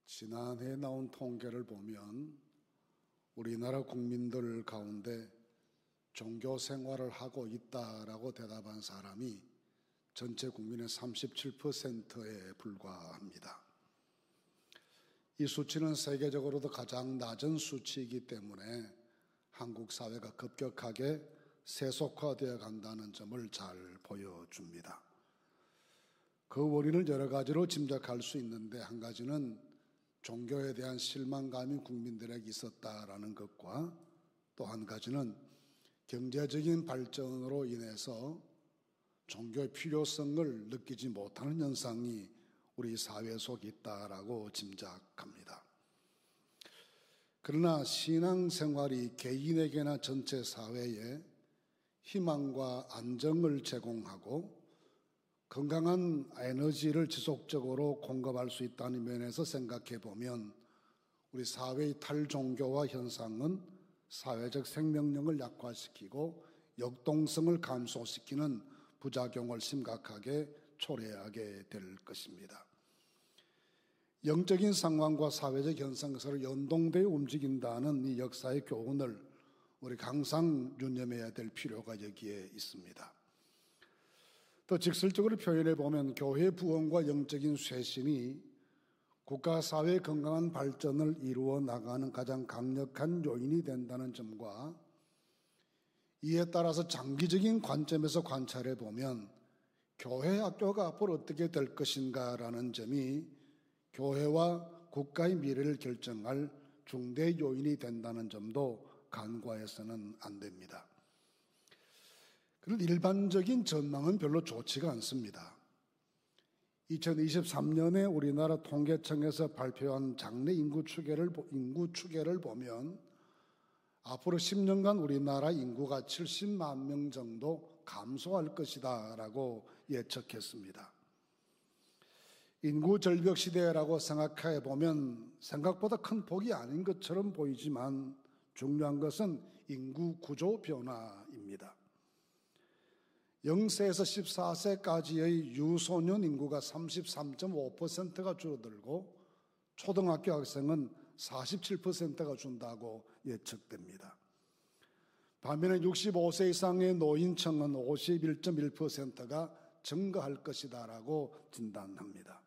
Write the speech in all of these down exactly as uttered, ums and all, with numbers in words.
지난해 나온 통계를 보면 우리나라 국민들 가운데 종교 생활을 하고 있다라고 대답한 사람이 전체 국민의 삼십칠 퍼센트에 불과합니다. 이 수치는 세계적으로도 가장 낮은 수치이기 때문에 한국 사회가 급격하게 세속화되어 간다는 점을 잘 보여줍니다. 그 원인을 여러 가지로 짐작할 수 있는데, 한 가지는 종교에 대한 실망감이 국민들에게 있었다라는 것과, 또 한 가지는 경제적인 발전으로 인해서 종교의 필요성을 느끼지 못하는 현상이 우리 사회 속에 있다라고 짐작합니다. 그러나 신앙생활이 개인에게나 전체 사회에 희망과 안정을 제공하고 건강한 에너지를 지속적으로 공급할 수 있다는 면에서 생각해 보면 우리 사회의 탈종교화 현상은 사회적 생명력을 약화시키고 역동성을 감소시키는 부작용을 심각하게 초래하게 될 것입니다. 영적인 상황과 사회적 현상이 서로 연동되어 움직인다는 이 역사의 교훈을 우리가 항상 유념해야 될 필요가 여기에 있습니다. 또 직설적으로 표현해 보면 교회 부흥과 영적인 쇄신이 국가 사회의 건강한 발전을 이루어 나가는 가장 강력한 요인이 된다는 점과, 이에 따라서 장기적인 관점에서 관찰해 보면 교회 학교가 앞으로 어떻게 될 것인가라는 점이 교회와 국가의 미래를 결정할 중대 요인이 된다는 점도 간과해서는 안 됩니다. 그런데 일반적인 전망은 별로 좋지가 않습니다. 이천이십삼 년에 우리나라 통계청에서 발표한 장래 인구 추계를, 인구 추계를 보면 앞으로 십 년간 우리나라 인구가 칠십만 명 정도 감소할 것이다 라고 예측했습니다. 인구 절벽 시대라고 생각해 보면 생각보다 큰 폭이 아닌 것처럼 보이지만 중요한 것은 인구 구조 변화입니다. 영 세에서 십사 세까지의 유소년 인구가 삼십삼 점 오 퍼센트가 줄어들고 초등학교 학생은 사십칠 퍼센트가 준다고 예측됩니다. 반면에 육십오 세 이상의 노인층은 오십일 점 일 퍼센트가 증가할 것이다라고 진단합니다.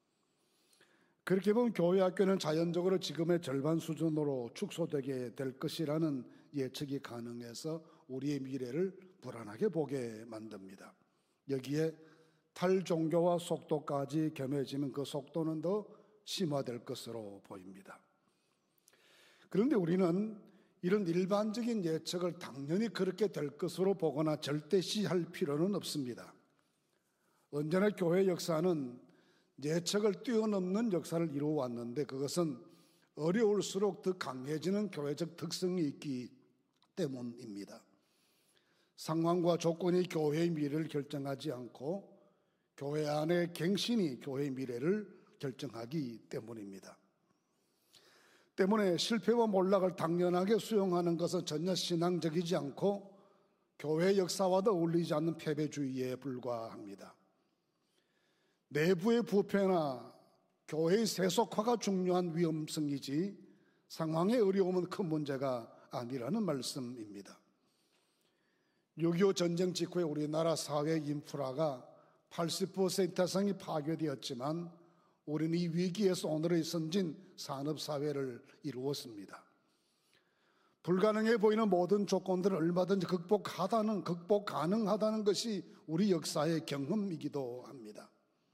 그렇게 보면 교회 학교는 자연적으로 지금의 절반 수준으로 축소되게 될 것이라는 예측이 가능해서 우리의 미래를 불안하게 보게 만듭니다. 여기에 탈종교화 속도까지 겸해지면 그 속도는 더 심화될 것으로 보입니다. 그런데 우리는 이런 일반적인 예측을 당연히 그렇게 될 것으로 보거나 절대시할 필요는 없습니다. 언제나 교회 역사는 예측을 뛰어넘는 역사를 이루어왔는데, 그것은 어려울수록 더 강해지는 교회적 특성이 있기 때문입니다. 상황과 조건이 교회의 미래를 결정하지 않고 교회 안의 갱신이 교회의 미래를 결정하기 때문입니다. 때문에 실패와 몰락을 당연하게 수용하는 것은 전혀 신앙적이지 않고 교회 역사와도 어울리지 않는 패배주의에 불과합니다. 내부의 부패나 교회의 세속화가 중요한 위험성이지 상황의 어려움은 큰 문제가 아니라는 말씀입니다. 육이오 전쟁 직후에 우리나라 사회 인프라가 팔십 퍼센트 이상이 파괴되었지만 우리는 이 위기에서 오늘의 선진 산업사회를 이루었습니다. 불가능해 보이는 모든 조건들을 얼마든지 극복하다는, 극복 가능하다는 것이 우리 역사의 경험이기도 합니다.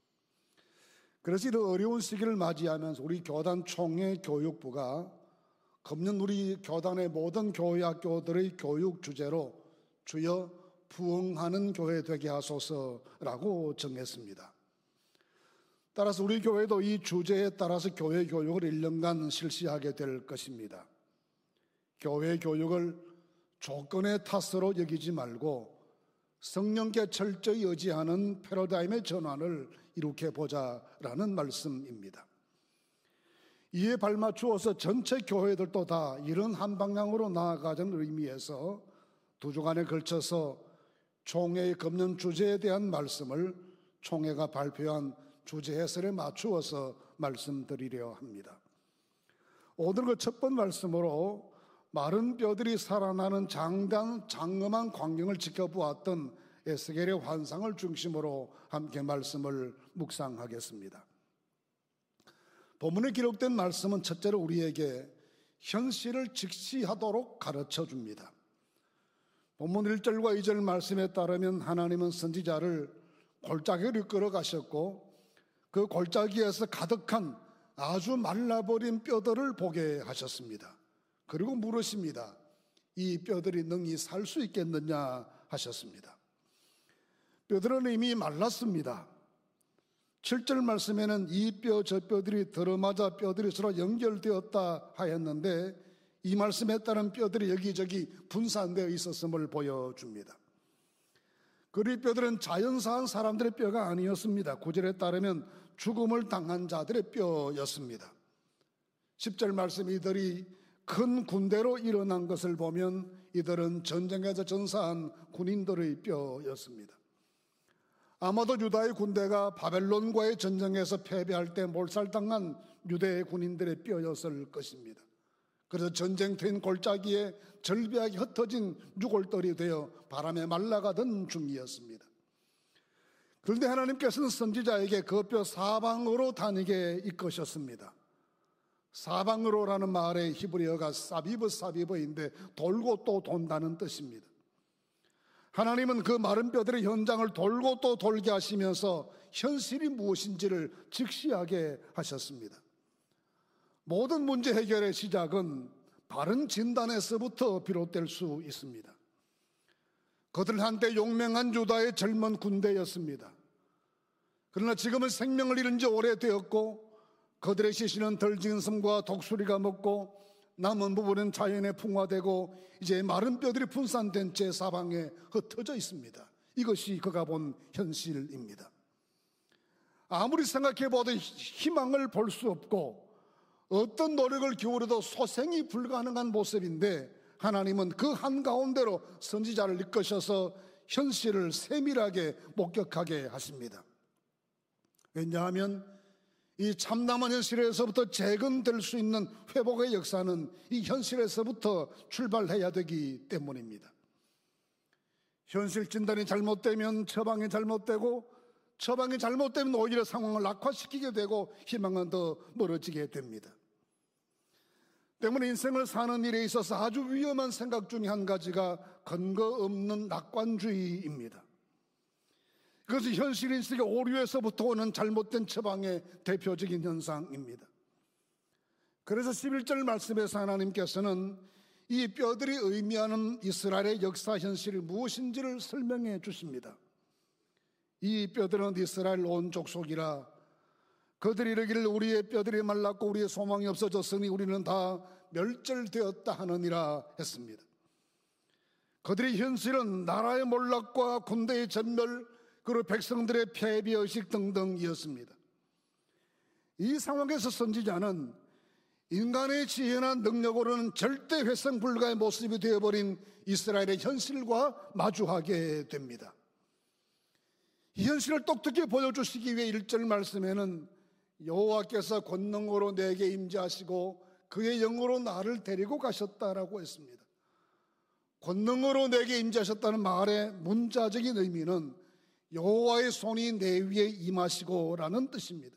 그래서 이런 어려운 시기를 맞이하면서 우리 교단 총회 교육부가 금년 우리 교단의 모든 교회 학교들의 교육 주제로 주여 부흥하는 교회 되게 하소서라고 정했습니다. 따라서 우리 교회도 이 주제에 따라서 교회 교육을 일 년간 실시하게 될 것입니다. 교회 교육을 조건의 탓으로 여기지 말고 성령께 철저히 의지하는 패러다임의 전환을 일으켜보자라는 말씀입니다. 이에 발맞추어서 전체 교회들도 다 이런 한 방향으로 나아가자는 의미에서 두 주간에 걸쳐서 총회의 금년 주제에 대한 말씀을 총회가 발표한 주제 해설에 맞추어서 말씀드리려 합니다. 오늘 그 첫 번 말씀으로 마른 뼈들이 살아나는 장대한 장엄한 광경을 지켜보았던 에스겔의 환상을 중심으로 함께 말씀을 묵상하겠습니다. 본문에 기록된 말씀은 첫째로 우리에게 현실을 직시하도록 가르쳐 줍니다. 본문 일 절과 이 절 말씀에 따르면 하나님은 선지자를 골짜기로 끌어가셨고 그 골짜기에서 가득한 아주 말라버린 뼈들을 보게 하셨습니다. 그리고 물으십니다. 이 뼈들이 능히 살 수 있겠느냐 하셨습니다. 뼈들은 이미 말랐습니다. 칠 절 말씀에는 이 뼈 저 뼈들이 들어맞아 뼈들이 서로 연결되었다 하였는데 이 말씀에 따른 뼈들이 여기저기 분산되어 있었음을 보여줍니다. 그 뼈들은 자연사한 사람들의 뼈가 아니었습니다. 구 절에 따르면 죽음을 당한 자들의 뼈였습니다. 십 절 말씀 이들이 큰 군대로 일어난 것을 보면 이들은 전쟁에서 전사한 군인들의 뼈였습니다. 아마도 유다의 군대가 바벨론과의 전쟁에서 패배할 때 몰살당한 유대의 군인들의 뼈였을 것입니다. 그래서 전쟁터인 골짜기에 절비하게 흩어진 유골들이 되어 바람에 말라가던 중이었습니다. 그런데 하나님께서는 선지자에게 그 뼈 사방으로 다니게 이끄셨습니다. 사방으로라는 말의 히브리어가 사비브 사비브인데 돌고 또 돈다는 뜻입니다. 하나님은 그 마른 뼈들의 현장을 돌고 또 돌게 하시면서 현실이 무엇인지를 직시하게 하셨습니다. 모든 문제 해결의 시작은 바른 진단에서부터 비롯될 수 있습니다. 그들 한때 용맹한 유다의 젊은 군대였습니다. 그러나 지금은 생명을 잃은 지 오래되었고 그들의 시신은 덜 지은 섬과 독수리가 먹고 남은 부분은 자연에 풍화되고 이제 마른 뼈들이 분산된 채 사방에 흩어져 있습니다. 이것이 그가 본 현실입니다. 아무리 생각해봐도 희망을 볼 수 없고 어떤 노력을 기울여도 소생이 불가능한 모습인데 하나님은 그 한가운데로 선지자를 이끄셔서 현실을 세밀하게 목격하게 하십니다. 왜냐하면 이 참담한 현실에서부터 재건될 수 있는 회복의 역사는 이 현실에서부터 출발해야 되기 때문입니다. 현실 진단이 잘못되면 처방이 잘못되고 처방이 잘못되면 오히려 상황을 악화시키게 되고 희망은 더 멀어지게 됩니다. 때문에 인생을 사는 일에 있어서 아주 위험한 생각 중에 한 가지가 근거 없는 낙관주의입니다. 그것이 현실 인식의 오류에서부터 오는 잘못된 처방의 대표적인 현상입니다. 그래서 십일 절 말씀에서 하나님께서는 이 뼈들이 의미하는 이스라엘의 역사 현실이 무엇인지를 설명해 주십니다. 이 뼈들은 이스라엘 온 족속이라 그들이 이르기를 우리의 뼈들이 말랐고 우리의 소망이 없어졌으니 우리는 다 멸절되었다 하느니라 했습니다. 그들의 현실은 나라의 몰락과 군대의 전멸 그리고 백성들의 패배의식 등등이었습니다. 이 상황에서 선지자는 인간의 지혜나 능력으로는 절대 회생 불가의 모습이 되어버린 이스라엘의 현실과 마주하게 됩니다. 이 현실을 똑똑히 보여주시기 위해 일 절 말씀에는 여호와께서 권능으로 내게 임재하시고 그의 영으로 나를 데리고 가셨다라고 했습니다. 권능으로 내게 임재하셨다는 말의 문자적인 의미는 여호와의 손이 내 위에 임하시고 라는 뜻입니다.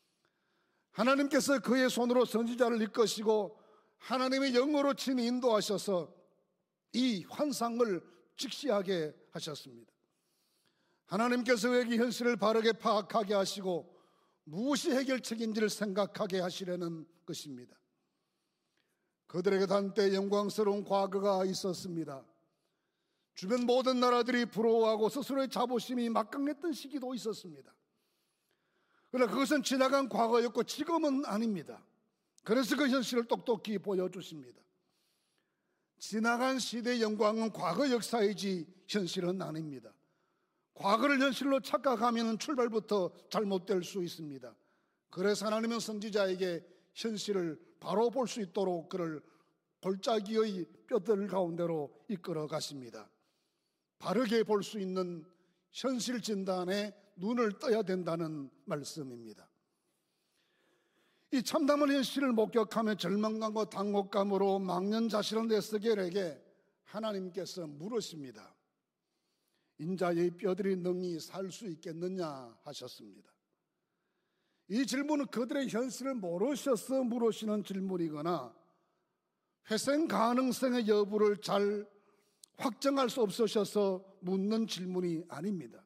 하나님께서 그의 손으로 선지자를 이끄시고 하나님의 영으로 친히 인도하셔서 이 환상을 직시하게 하셨습니다. 하나님께서 그에게 현실을 바르게 파악하게 하시고 무엇이 해결책인지를 생각하게 하시려는 것입니다. 그들에게 한때 영광스러운 과거가 있었습니다. 주변 모든 나라들이 부러워하고 스스로의 자부심이 막강했던 시기도 있었습니다. 그러나 그것은 지나간 과거였고 지금은 아닙니다. 그래서 그 현실을 똑똑히 보여주십니다. 지나간 시대의 영광은 과거 역사이지 현실은 아닙니다. 과거를 현실로 착각하면 출발부터 잘못될 수 있습니다. 그래서 하나님은 선지자에게 현실을 바로 볼 수 있도록 그를 골짜기의 뼈들 가운데로 이끌어 가십니다. 바르게 볼 수 있는 현실 진단에 눈을 떠야 된다는 말씀입니다. 이 참담한 현실을 목격하며 절망감과 당혹감으로 망연자실한 에스겔에게 하나님께서 물으십니다. 인자의 뼈들이 능히 살 수 있겠느냐 하셨습니다. 이 질문은 그들의 현실을 모르셔서 물으시는 질문이거나 회생 가능성의 여부를 잘 확정할 수 없으셔서 묻는 질문이 아닙니다.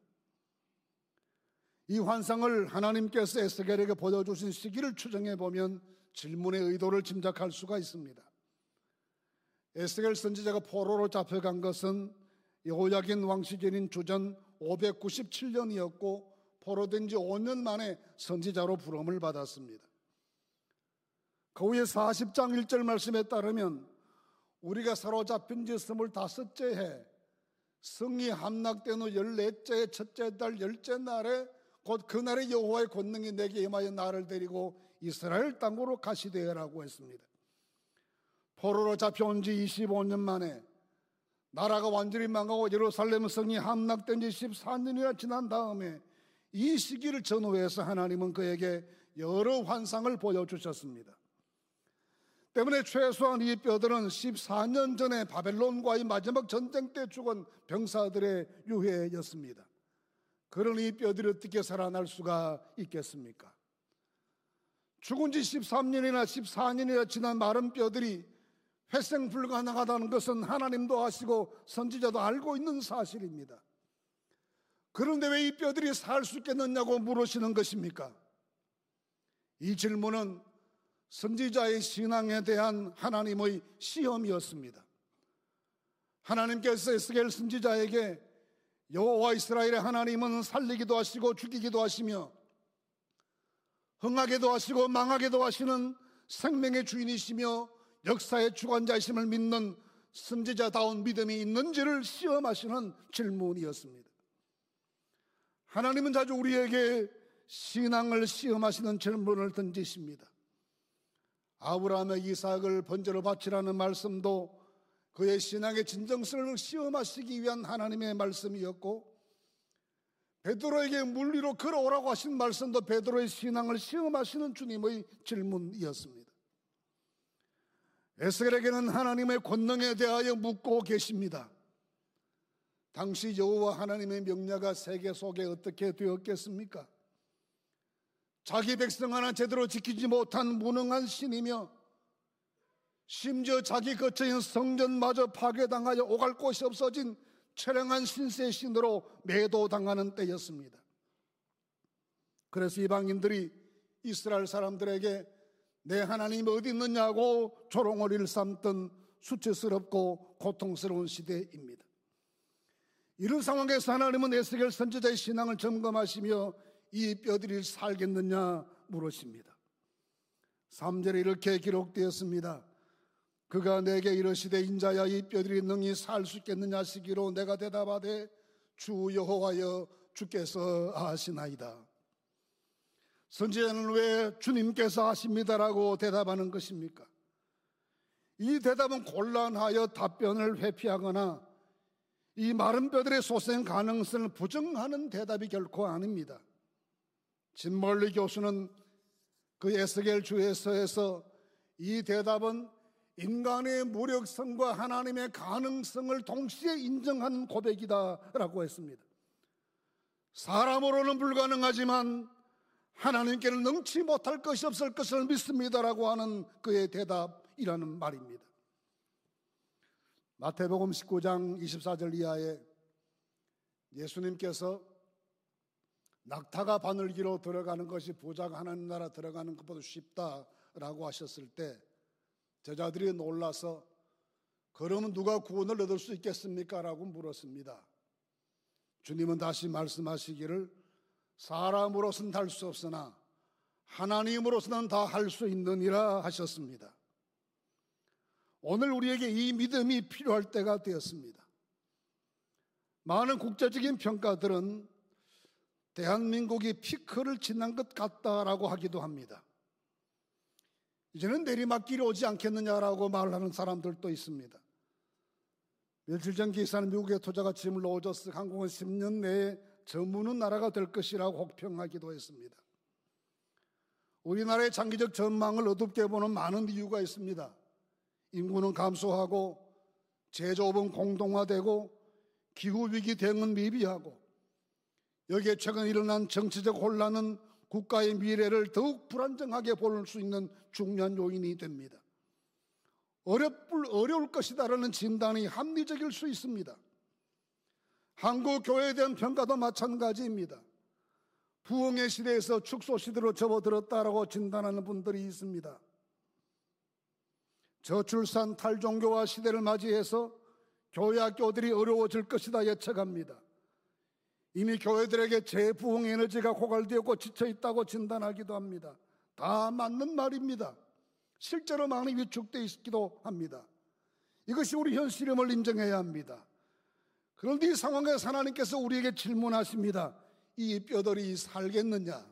이 환상을 하나님께서 에스겔에게 보여주신 시기를 추정해 보면 질문의 의도를 짐작할 수가 있습니다. 에스겔 선지자가 포로로 잡혀간 것은 여호야긴 왕 시절인 주전 오백구십칠 년이었고 포로된 지 오 년 만에 선지자로 부름을 받았습니다. 그 후에 사십 장 일 절 말씀에 따르면 우리가 사로잡힌 지 스물다섯째 해 성이 함락된 후 열넷째 첫째 달 열째 날에 곧 그날의 여호와의 권능이 내게 임하여 나를 데리고 이스라엘 땅으로 가시되라고 했습니다. 포로로 잡혀온 지 이십오 년 만에 나라가 완전히 망하고 예루살렘 성이 함락된 지 십사 년이나 지난 다음에 이 시기를 전후해서 하나님은 그에게 여러 환상을 보여주셨습니다. 때문에 최소한 이 뼈들은 십사 년 전에 바벨론과의 마지막 전쟁 때 죽은 병사들의 유해였습니다. 그런 이 뼈들이 어떻게 살아날 수가 있겠습니까? 죽은 지 십삼 년이나 십사 년이나 지난 마른 뼈들이 회생 불가능하다는 것은 하나님도 아시고 선지자도 알고 있는 사실입니다. 그런데 왜 이 뼈들이 살 수 있겠느냐고 물으시는 것입니까? 이 질문은 선지자의 신앙에 대한 하나님의 시험이었습니다. 하나님께서 에스겔 선지자에게 여호와 이스라엘의 하나님은 살리기도 하시고 죽이기도 하시며 흥하게도 하시고 망하게도 하시는 생명의 주인이시며 역사의 주관자이심을 믿는 선지자다운 믿음이 있는지를 시험하시는 질문이었습니다. 하나님은 자주 우리에게 신앙을 시험하시는 질문을 던지십니다. 아브라함의 이삭을 번제로 바치라는 말씀도 그의 신앙의 진정성을 시험하시기 위한 하나님의 말씀이었고, 베드로에게 물 위로 걸어오라고 하신 말씀도 베드로의 신앙을 시험하시는 주님의 질문이었습니다. 에스겔에게는 하나님의 권능에 대하여 묻고 계십니다. 당시 여호와 하나님의 명령가 세계 속에 어떻게 되었겠습니까? 자기 백성 하나 제대로 지키지 못한 무능한 신이며 심지어 자기 거처인 성전마저 파괴당하여 오갈 곳이 없어진 처량한 신세 신으로 매도당하는 때였습니다. 그래서 이방인들이 이스라엘 사람들에게 내 하나님이 어디 있느냐고 조롱을 일삼던 수치스럽고 고통스러운 시대입니다. 이런 상황에서 하나님은 에스겔 선지자의 신앙을 점검하시며 이 뼈들이 살겠느냐 물으십니다. 삼 절에 이렇게 기록되었습니다. 그가 내게 이르시되 인자야 이 뼈들이 능히 살 수 있겠느냐 하시기로 내가 대답하되 주 여호와여 주께서 아시나이다. 선지자는 왜 주님께서 아십니다라고 대답하는 것입니까? 이 대답은 곤란하여 답변을 회피하거나 이 마른 뼈들의 소생 가능성을 부정하는 대답이 결코 아닙니다. 진멀리 교수는 그 에스겔 주에서에서 이 대답은 인간의 무력성과 하나님의 가능성을 동시에 인정한 고백이다라고 했습니다. 사람으로는 불가능하지만 하나님께는 능치 못할 것이 없을 것을 믿습니다라고 하는 그의 대답이라는 말입니다. 마태복음 십구 장 이십사 절 이하에 예수님께서 낙타가 바늘기로 들어가는 것이 부자가 하나님 나라 들어가는 것보다 쉽다라고 하셨을 때 제자들이 놀라서 그러면 누가 구원을 얻을 수 있겠습니까? 라고 물었습니다. 주님은 다시 말씀하시기를 사람으로서는 할 수 없으나 하나님으로서는 다 할 수 있느니라 하셨습니다. 오늘 우리에게 이 믿음이 필요할 때가 되었습니다. 많은 국제적인 평가들은 대한민국이 피크를 지난 것 같다라고 하기도 합니다. 이제는 내리막길이 오지 않겠느냐라고 말하는 사람들도 있습니다. 며칠 전 기사는 미국의 투자가 짐을 로저스 항공은 십 년 내에 저무는 나라가 될 것이라고 혹평하기도 했습니다. 우리나라의 장기적 전망을 어둡게 보는 많은 이유가 있습니다. 인구는 감소하고 제조업은 공동화되고 기후위기 대응은 미비하고 여기에 최근 일어난 정치적 혼란은 국가의 미래를 더욱 불안정하게 볼 수 있는 중요한 요인이 됩니다. 어렵을, 어려울 것이다라는 진단이 합리적일 수 있습니다. 한국 교회에 대한 평가도 마찬가지입니다. 부흥의 시대에서 축소 시대로 접어들었다라고 진단하는 분들이 있습니다. 저출산 탈종교화 시대를 맞이해서 교회 학교들이 어려워질 것이다 예측합니다. 이미 교회들에게 재부흥 에너지가 고갈되었고 지쳐있다고 진단하기도 합니다. 다 맞는 말입니다. 실제로 많이 위축되어 있기도 합니다. 이것이 우리 현실임을 인정해야 합니다. 그런데 이 상황에서 하나님께서 우리에게 질문하십니다. 이 뼈들이 살겠느냐?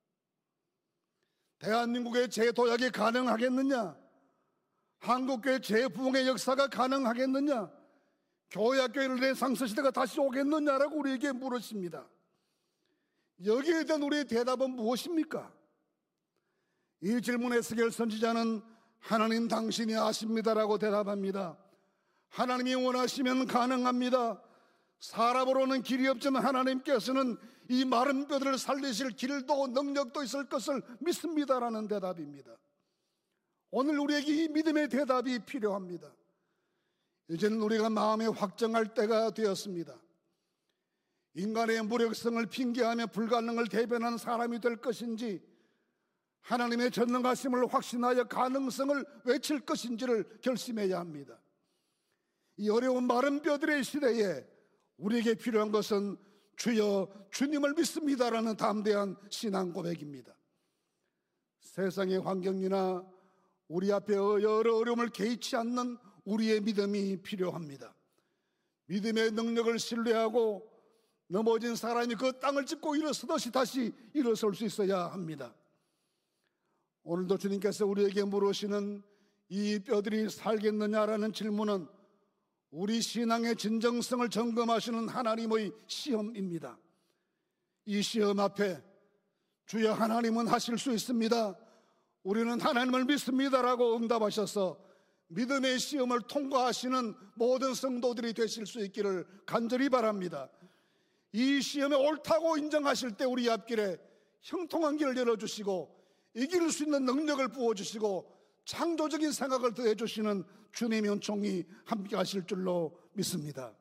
대한민국의 재도약이 가능하겠느냐? 한국교회 재부흥의 역사가 가능하겠느냐? 교회학교의 르네상스 시대가 다시 오겠느냐라고 우리에게 물으십니다. 여기에 대한 우리의 대답은 무엇입니까? 이 질문에 에스겔 선지자는 하나님 당신이 아십니다라고 대답합니다. 하나님이 원하시면 가능합니다. 사람으로는 길이 없지만 하나님께서는 이 마른 뼈들을 살리실 길도 능력도 있을 것을 믿습니다라는 대답입니다. 오늘 우리에게 이 믿음의 대답이 필요합니다. 이제는 우리가 마음에 확정할 때가 되었습니다. 인간의 무력성을 핑계하며 불가능을 대변하는 사람이 될 것인지 하나님의 전능하심을 확신하여 가능성을 외칠 것인지를 결심해야 합니다. 이 어려운 마른 뼈들의 시대에 우리에게 필요한 것은 주여 주님을 믿습니다라는 담대한 신앙 고백입니다. 세상의 환경이나 우리 앞에 여러 어려움을 개의치 않는 우리의 믿음이 필요합니다. 믿음의 능력을 신뢰하고 넘어진 사람이 그 땅을 짚고 일어서듯이 다시 일어설 수 있어야 합니다. 오늘도 주님께서 우리에게 물으시는 이 뼈들이 살겠느냐라는 질문은 우리 신앙의 진정성을 점검하시는 하나님의 시험입니다. 이 시험 앞에 주여 하나님은 하실 수 있습니다. 우리는 하나님을 믿습니다라고 응답하셔서 믿음의 시험을 통과하시는 모든 성도들이 되실 수 있기를 간절히 바랍니다. 이 시험에 옳다고 인정하실 때 우리 앞길에 형통한 길을 열어주시고 이길 수 있는 능력을 부어주시고 창조적인 생각을 더해주시는 주님의 은총이 함께 하실 줄로 믿습니다.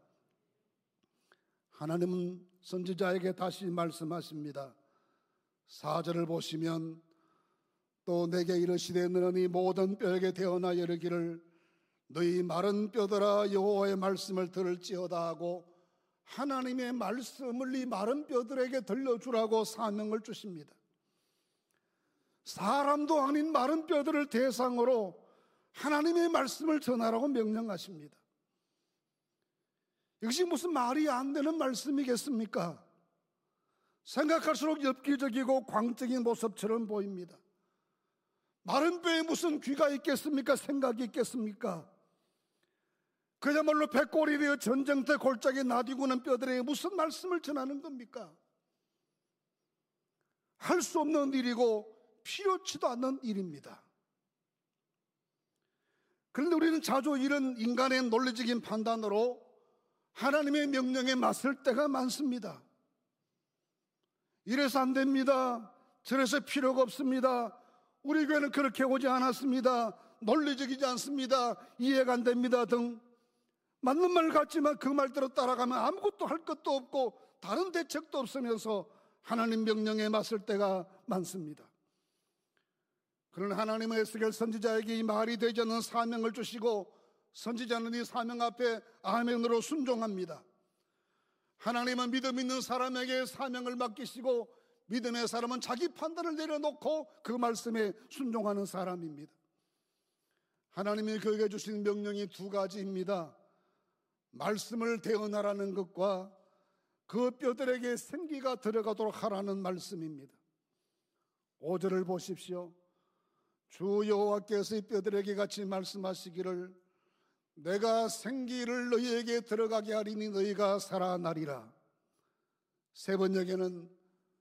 하나님은 선지자에게 다시 말씀하십니다. 사 절을 보시면 또 내게 이르시되 너는 이 모든 뼈에게 대언하여 이르기를 너희 마른 뼈들아 여호와의 말씀을 들을지어다 하고 하나님의 말씀을 이 마른 뼈들에게 들려주라고 사명을 주십니다. 사람도 아닌 마른 뼈들을 대상으로 하나님의 말씀을 전하라고 명령하십니다. 이것이 무슨 말이 안 되는 말씀이겠습니까? 생각할수록 엽기적이고 광적인 모습처럼 보입니다. 마른 뼈에 무슨 귀가 있겠습니까? 생각이 있겠습니까? 그야말로 백골이 되어 전쟁터 골짜기 나디고는 뼈들에게 무슨 말씀을 전하는 겁니까? 할 수 없는 일이고 필요치도 않는 일입니다. 그런데 우리는 자주 이런 인간의 논리적인 판단으로 하나님의 명령에 맞설 때가 많습니다. 이래서 안 됩니다. 저래서 필요가 없습니다. 우리 교회는 그렇게 오지 않았습니다. 논리적이지 않습니다. 이해가 안 됩니다 등 맞는 말 같지만 그 말대로 따라가면 아무것도 할 것도 없고 다른 대책도 없으면서 하나님 명령에 맞설 때가 많습니다. 그러나 하나님은 에스겔 선지자에게 이 말이 되지 않는 사명을 주시고 선지자는 이 사명 앞에 아멘으로 순종합니다. 하나님은 믿음 있는 사람에게 사명을 맡기시고 믿음의 사람은 자기 판단을 내려놓고 그 말씀에 순종하는 사람입니다. 하나님이 그에게 주신 명령이 두 가지입니다. 말씀을 대언하라는 것과 그 뼈들에게 생기가 들어가도록 하라는 말씀입니다. 오 절을 보십시오. 주 여호와께서 이 뼈들에게 같이 말씀하시기를 내가 생기를 너희에게 들어가게 하리니 너희가 살아나리라. 세 번역에는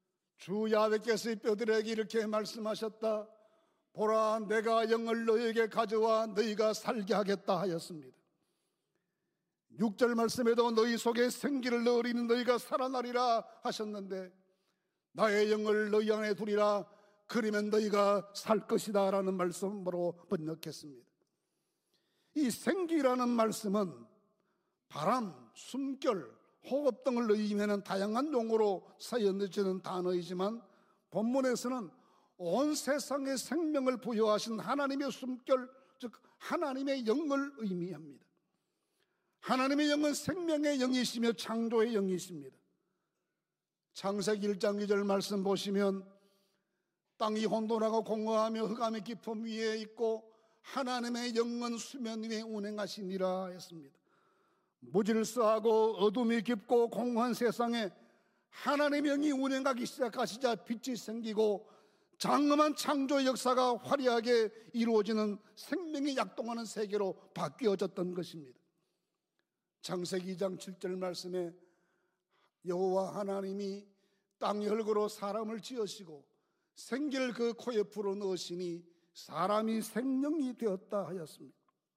주 야훼께서 이 뼈들에게 이렇게 말씀하셨다. 보라, 내가 영을 너희에게 가져와 너희가 살게 하겠다 하였습니다. 육 절 말씀에도 너희 속에 생기를 넣으리니 너희가 살아나리라 하셨는데, 나의 영을 너희 안에 두리라, 그러면 너희가 살 것이다 라는 말씀으로 번역했습니다. 이 생기라는 말씀은 바람, 숨결, 호흡 등을 의미하는 다양한 용어로 사용되는 단어이지만, 본문에서는 온 세상에 생명을 부여하신 하나님의 숨결, 즉 하나님의 영을 의미합니다. 하나님의 영은 생명의 영이시며 창조의 영이십니다. 창세기 일 장 이 절 말씀 보시면, 땅이 혼돈하고 공허하며 흑암의 깊음 위에 있고 하나님의 영은 수면 위에 운행하시니라 했습니다. 무질서하고 어둠이 깊고 공허한 세상에 하나님의 영이 운행하기 시작하시자 빛이 생기고 장엄한 창조의 역사가 화려하게 이루어지는 생명이 약동하는 세계로 바뀌어졌던 것입니다. 창세기 이 장 칠 절 말씀에 여호와 하나님이 땅의 흙으로 사람을 지으시고 생기를 그 코에 불어넣으시니 사람이 생명이 되었다 하였습니다.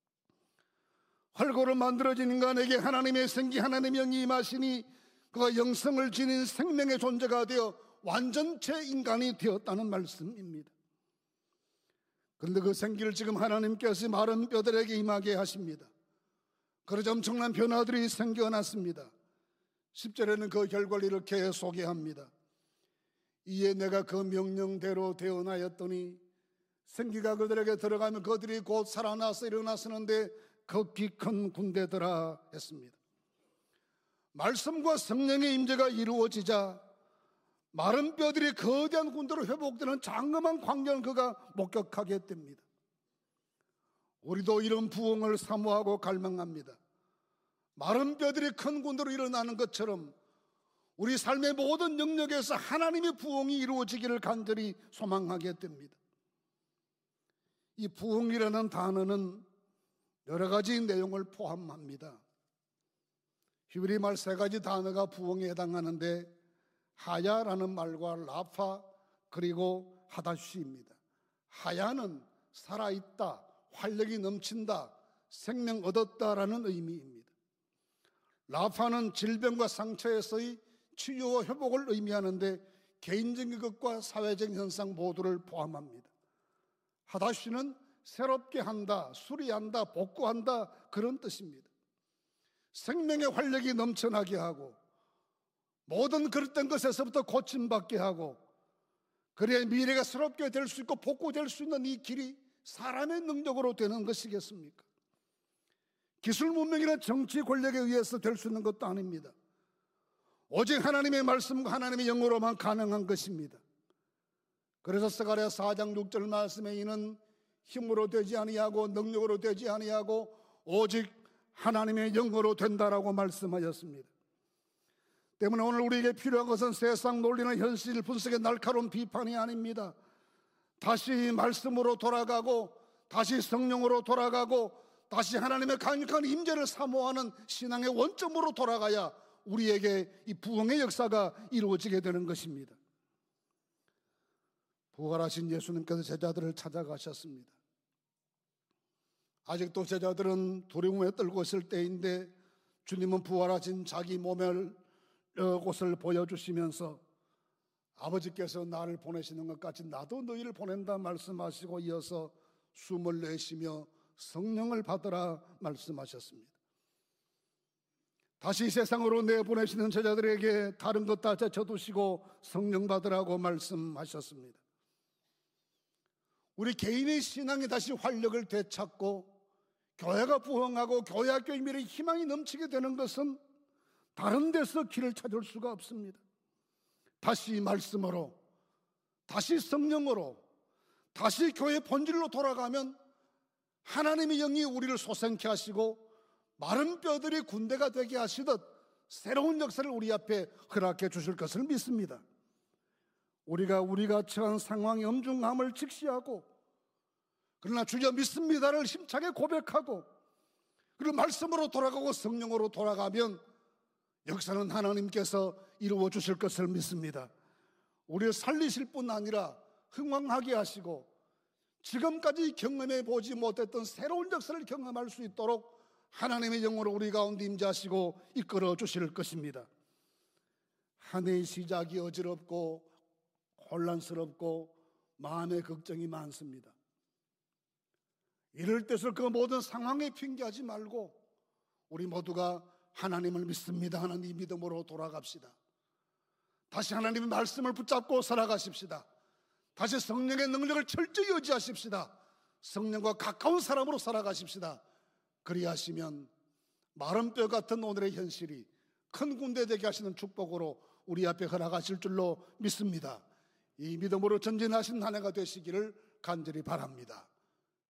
흙으로 만들어진 인간에게 하나님의 생기, 하나님의 영이 임하시니 그가 영성을 지닌 생명의 존재가 되어 완전체 인간이 되었다는 말씀입니다. 그런데 그 생기를 지금 하나님께서 마른 뼈들에게 임하게 하십니다. 그러자 엄청난 변화들이 생겨났습니다. 십 절에는 그 결과를 이렇게 소개합니다. 이에 내가 그 명령대로 되어나였더니 생기가 그들에게 들어가면 그들이 곧 살아나서 일어나서는데 극히 큰 군대더라 했습니다. 말씀과 성령의 임재가 이루어지자 마른 뼈들이 거대한 군대로 회복되는 장엄한 광경을 그가 목격하게 됩니다. 우리도 이런 부흥을 사모하고 갈망합니다. 마른 뼈들이 큰 군대로 일어나는 것처럼 우리 삶의 모든 영역에서 하나님의 부흥이 이루어지기를 간절히 소망하게 됩니다. 이 부흥이라는 단어는 여러 가지 내용을 포함합니다. 히브리 말 세 가지 단어가 부흥에 해당하는데, 하야라는 말과 라파 그리고 하다쉬입니다. 하야는 살아있다, 활력이 넘친다, 생명 얻었다라는 의미입니다. 라파는 질병과 상처에서의 치유와 회복을 의미하는데 개인적인 것과 사회적인 현상 모두를 포함합니다. 하다쉬는 새롭게 한다, 수리한다, 복구한다 그런 뜻입니다. 생명의 활력이 넘쳐나게 하고 모든 그릇된 것에서부터 고침받게 하고, 그래야 미래가 새롭게 될 수 있고 복구될 수 있는 이 길이 사람의 능력으로 되는 것이겠습니까? 기술 문명이나 정치 권력에 의해서 될 수 있는 것도 아닙니다. 오직 하나님의 말씀과 하나님의 영으로만 가능한 것입니다. 그래서 스가랴 사 장 육 절 말씀에 이는 힘으로 되지 아니하고 능력으로 되지 아니하고 오직 하나님의 영으로 된다라고 말씀하셨습니다. 때문에 오늘 우리에게 필요한 것은 세상 논리나 현실 분석의 날카로운 비판이 아닙니다. 다시 말씀으로 돌아가고 다시 성령으로 돌아가고 다시 하나님의 강력한 임재를 사모하는 신앙의 원점으로 돌아가야 우리에게 이 부흥의 역사가 이루어지게 되는 것입니다. 부활하신 예수님께서 제자들을 찾아가셨습니다. 아직도 제자들은 두려움에 떨고 있을 때인데 주님은 부활하신 자기 몸의 곳을 보여주시면서 아버지께서 나를 보내시는 것 같이 나도 너희를 보낸다 말씀하시고 이어서 숨을 내쉬며 성령을 받으라 말씀하셨습니다. 다시 세상으로 내보내시는 제자들에게 다른 것 다 제쳐두시고 성령 받으라고 말씀하셨습니다. 우리 개인의 신앙이 다시 활력을 되찾고 교회가 부흥하고 교회 학교의 미래에 희망이 넘치게 되는 것은 다른 데서 길을 찾을 수가 없습니다. 다시 말씀으로, 다시 성령으로, 다시 교회의 본질로 돌아가면 하나님의 영이 우리를 솟아나게 하시고 마른 뼈들이 군대가 되게 하시듯 새로운 역사를 우리 앞에 허락해 주실 것을 믿습니다. 우리가 우리가 처한 상황의 엄중함을 직시하고, 그러나 주여 믿습니다를 힘차게 고백하고, 그리고 말씀으로 돌아가고 성령으로 돌아가면 역사는 하나님께서 이루어 주실 것을 믿습니다. 우리를 살리실 뿐 아니라 흥왕하게 하시고 지금까지 경험해 보지 못했던 새로운 역사를 경험할 수 있도록 하나님의 영으로 우리 가운데 임재하시고 이끌어 주실 것입니다. 한 해의 시작이 어지럽고 혼란스럽고 마음의 걱정이 많습니다. 이럴 때서 그 모든 상황에 핑계하지 말고 우리 모두가 하나님을 믿습니다 하는 이 믿음으로 돌아갑시다. 다시 하나님의 말씀을 붙잡고 살아가십시다. 다시 성령의 능력을 철저히 의지하십시다. 성령과 가까운 사람으로 살아가십시다. 그리하시면 마른 뼈 같은 오늘의 현실이 큰 군대 되게 하시는 축복으로 우리 앞에 허락하실 줄로 믿습니다. 이 믿음으로 전진하신 한 해가 되시기를 간절히 바랍니다.